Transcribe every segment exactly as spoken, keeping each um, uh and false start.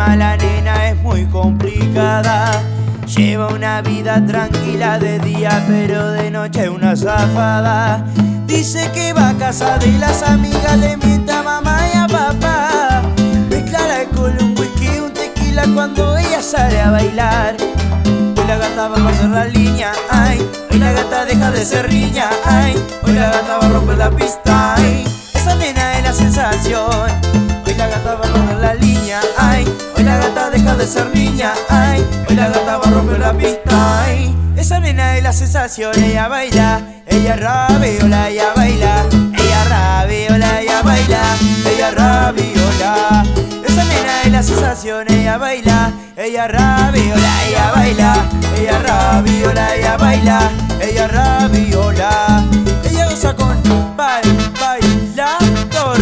problema, la nena es muy complicada. Lleva una vida tranquila de día, pero de noche una zafada. Dice que va a casa de las amigas, le miente a mamá y a papá. Mezcla alcohol, un whisky, un tequila cuando ella sale a bailar. Hoy la gata va a perder la línea, ay. Hoy la gata deja de ser niña, ay. Hoy la gata va a romper la pista, ay. Esa nena es la sensación. Hoy la gata va a perder la línea, ay. Hoy la gata deja de ser niña, ay. Hoy la gata va a romper la pista, ay. Esa nena es la sensación, ella baila, ella rabiola, ella baila, ella rabiola, ella baila, ella rabiola. Esa nena es la sensación, ella baila, ella rabiola, ella baila, ella rabiola, ella baila, ella rabiola. Ella goza con bail, bailador.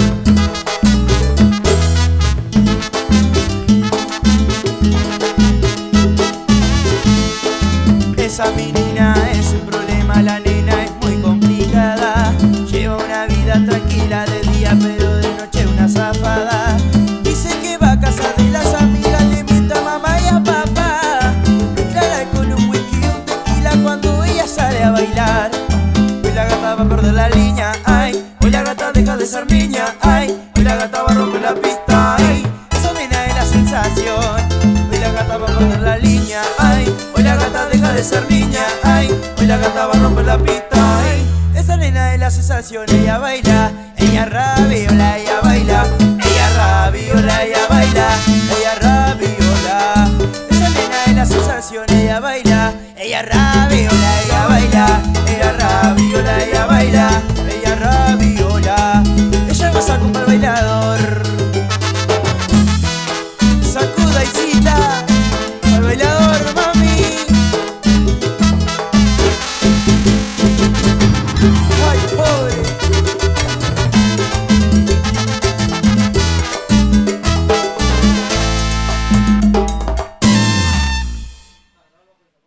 Esa menina es un problema, la nena es muy complicada. Lleva una vida tranquila de día, pero de noche una zafada. Dice que va a casa de las amigas, le miente a mamá y a papá. Mezcla con un whisky, un tequila cuando ella sale a bailar. Hoy la gata va a perder la línea, ay. Hoy la gata deja de ser niña, ay. Hoy la gata va a romper la pista, ay. Esa nena es la sensación. Hoy la gata va a perder la línea, ay. Hoy la gata deja de ser niña, ay. Hoy la gata va a romper la pista, ay. Esa nena es la sensación, ella baila, ella rabiola, ella baila, ella rabiola, ella baila, ella rabiola. Esa nena es la sensación, ella baila, ella rabiola, ella baila, ella rabiola, ella baila.